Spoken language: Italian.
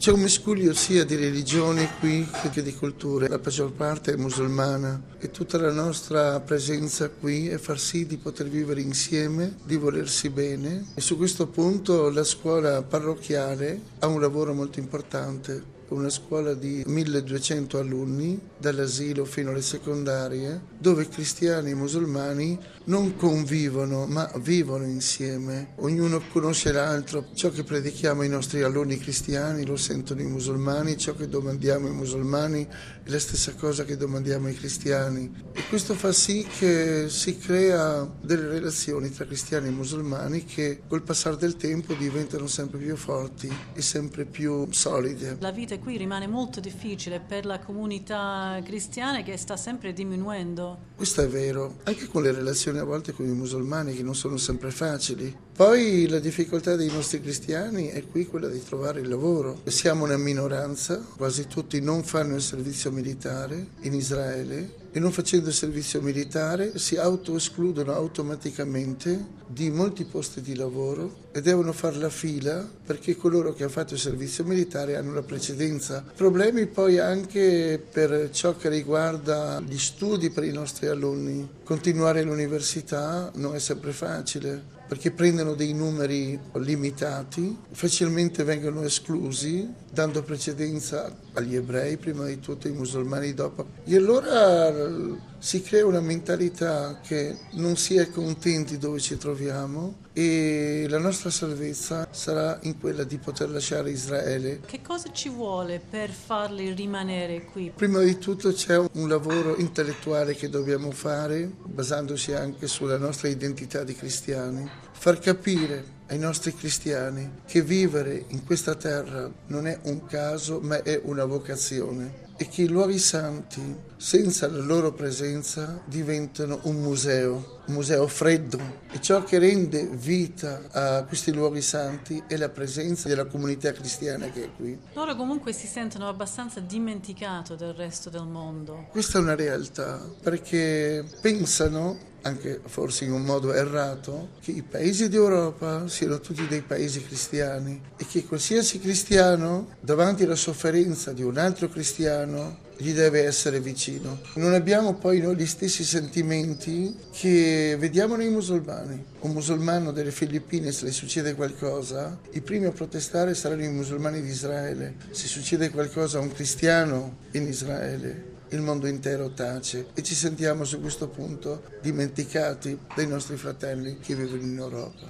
C'è un miscuglio sia di religioni qui che di culture, la maggior parte è musulmana e tutta la nostra presenza qui è far sì di poter vivere insieme, di volersi bene e su questo punto la scuola parrocchiale ha un lavoro molto importante. Una scuola di 1200 alunni, dall'asilo fino alle secondarie, dove cristiani e musulmani non convivono ma vivono insieme. Ognuno conosce l'altro, ciò che predichiamo ai nostri alunni cristiani lo sentono i musulmani, ciò che domandiamo ai musulmani è la stessa cosa che domandiamo ai cristiani. E questo fa sì che si crea delle relazioni tra cristiani e musulmani che col passare del tempo diventano sempre più forti e sempre più solide. La vita qui rimane molto difficile per la comunità cristiana che sta sempre diminuendo. Questo è vero, anche con le relazioni a volte con i musulmani che non sono sempre facili. Poi la difficoltà dei nostri cristiani è qui quella di trovare il lavoro. Siamo una minoranza, quasi tutti non fanno il servizio militare in Israele e non facendo il servizio militare si autoescludono automaticamente di molti posti di lavoro e devono fare la fila perché coloro che hanno fatto il servizio militare hanno la precedenza. Problemi poi anche per ciò che riguarda gli studi per i nostri alunni. Continuare l'università non è sempre facile perché prendono dei numeri limitati, facilmente vengono esclusi, dando precedenza agli ebrei, prima di tutto ai musulmani dopo. E allora si crea una mentalità che non si è contenti dove ci troviamo e la nostra salvezza sarà in quella di poter lasciare Israele. Che cosa ci vuole per farli rimanere qui? Prima di tutto c'è un lavoro intellettuale che dobbiamo fare, basandosi anche sulla nostra identità di cristiani. Far capire ai nostri cristiani che vivere in questa terra non è un caso ma è una vocazione e che i luoghi santi senza la loro presenza diventano un museo freddo e ciò che rende vita a questi luoghi santi è la presenza della comunità cristiana che è qui. Loro comunque si sentono abbastanza dimenticati del resto del mondo. Questa è una realtà perché pensano, anche forse in un modo errato, che i paesi d'Europa siano tutti dei paesi cristiani e che qualsiasi cristiano davanti alla sofferenza di un altro cristiano gli deve essere vicino. Non abbiamo poi noi gli stessi sentimenti che vediamo nei musulmani. Un musulmano delle Filippine, se le succede qualcosa, i primi a protestare saranno i musulmani di Israele. Se succede qualcosa a un cristiano in Israele, il mondo intero tace e ci sentiamo su questo punto dimenticati dai nostri fratelli che vivono in Europa.